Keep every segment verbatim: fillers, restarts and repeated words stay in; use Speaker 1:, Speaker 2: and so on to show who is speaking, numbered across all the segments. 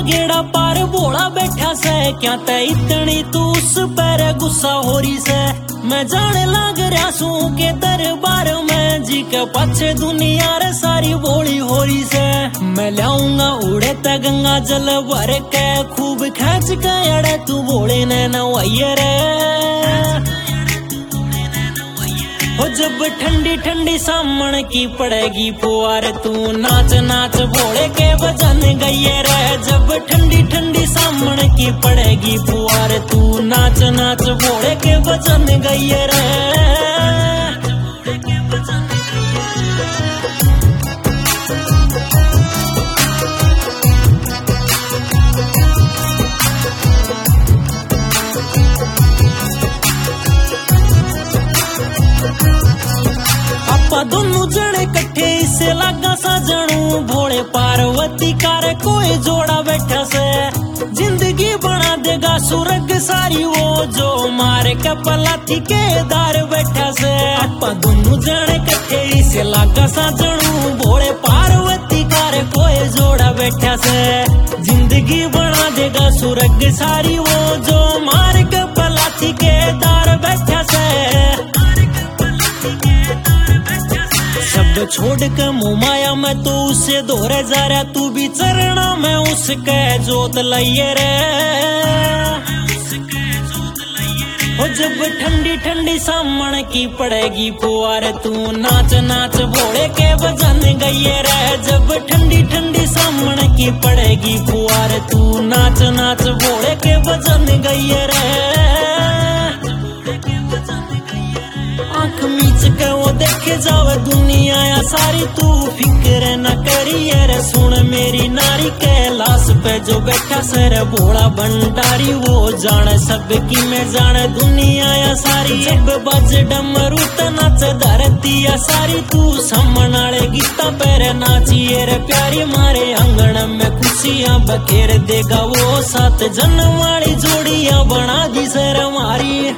Speaker 1: गेड़ा पार बोला बैठा से, क्या ते इतनी तू उस पर गुस्सा हो रही से। मैं जाने लग रहा सू के दरबार में जी के पाछे दुनिया रे सारी बोली हो रही से। मैं लाऊंगा उड़े ते गंगा जल भर के, खूब खेच के अड़े तू बोले ने नवाइये रे। हो जब ठंडी ठंडी सामन की पड़ेगी फुहार, तू नाच नाच भोले के भजन गइये रे। जब ठंडी ठंडी सामन की पड़ेगी फुहार, तू नाच नाच भोले के भजन गइये रे। आपा दोनों जने कट्ठे इसे लगा सजनू, भोले पार्वती कार कोई जोड़ा बैठा से। जिंदगी बना देगा सुरग सारी वो जो मारे कपला थी के दार बैठा से। आपा दोनों जने कट्ठे इसे लगा सजनू, भोले पार्वती कार कोई जोड़ा बैठा से। जिंदगी बना देगा सुरग सारी वो जो मारे कपला थी के दार बैठा से। शब्द छोड़ के मुँह माया में तो उसे दोहरे जा रहा, तू भी चरणा में उसके जोत लइये रे। हो जब ठंडी ठंडी सामन की पड़ेगी फुहार, तू नाच नाच भोले के भजन गइये रे। जब ठंडी ठंडी सामन की पड़ेगी फुहार, तू नाच नाच भोले के भजन गइये रे। आँख मीच के वो देखे जावे दुनिया या सारी, तू फिक्र न करिए रे। सुन मेरी नारी कैलाश पे जो बैठा सर भोला भंडारी, वो जाने सब की मैं जाने दुनिया या सारी। जब बज डमरू त नाच धरती या सारी, तू समन आले गीता पैर नाचिए रे प्यारी। मारे आंगन में खुशियां बखेर देगा वो, सात जन्म वाली जोड़ियां बना दी सर हमारी।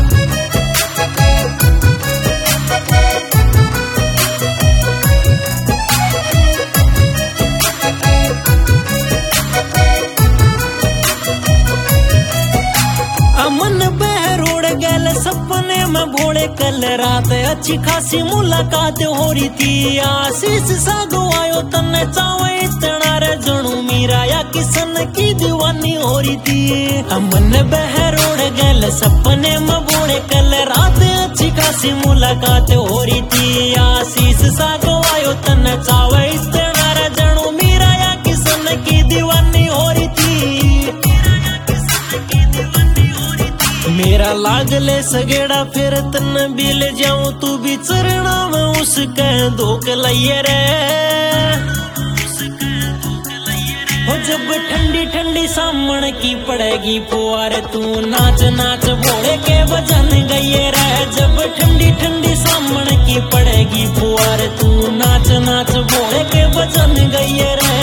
Speaker 1: अमन बहरोड़ गल सपने में भोले, कल रात अच्छी खासी मुलाकात हो रही थी। आशीष सागो आयो तन्ने चावे इतना रे जनू, मीरा या किसन की दीवानी हो रही थी। अमन बहरोड़ गल सपने में भोले, कल रात अच्छी खासी मुलाकात हो रही थी। आशीष सागो आयो तन्ने चावे इतना रे जनू, मीरा या किसन की दीवानी हो रही थी। मेरा लागले सगेड़ा फिर तन बिल जाऊं, तू भी चरणा में उसके धोख लइये रे। हो जब ठंडी ठंडी सामन की पड़ेगी फुहार, तू नाच नाच भोले के भजन गइये रे। जब ठंडी ठंडी सामन की पड़ेगी फुहार, तू नाच नाच भोले के भजन गइये रे।